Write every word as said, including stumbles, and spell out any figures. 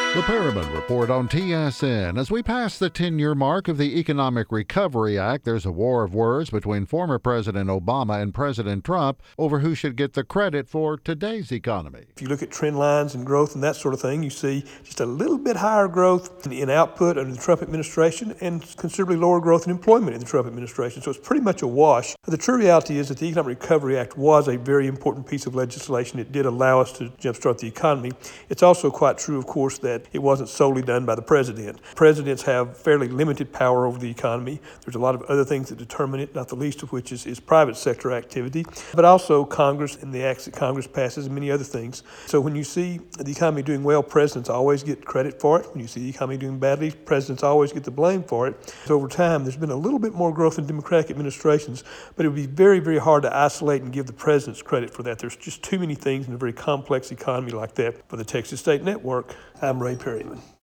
The Perriman Report on T S N. As we pass the ten-year mark of the Economic Recovery Act, there's a war of words between former President Obama and President Trump over who should get the credit for today's economy. If you look at trend lines and growth and that sort of thing, you see just a little bit higher growth in output under the Trump administration and considerably lower growth in employment in the Trump administration. So it's pretty much a wash. The true reality is that the Economic Recovery Act was a very important piece of legislation. It did allow us to jumpstart the economy. It's also quite true, of course, that it wasn't solely done by the president. Presidents have fairly limited power over the economy. There's a lot of other things that determine it, not the least of which is, is private sector activity, but also Congress and the acts that Congress passes and many other things. So when you see the economy doing well, presidents always get credit for it. When you see the economy doing badly, presidents always get the blame for it. So over time, there's been a little bit more growth in Democratic administrations, but it would be very, very hard to isolate and give the presidents credit for that. There's just too many things in a very complex economy like that. For the Texas State Network, I'm Ray Perryman.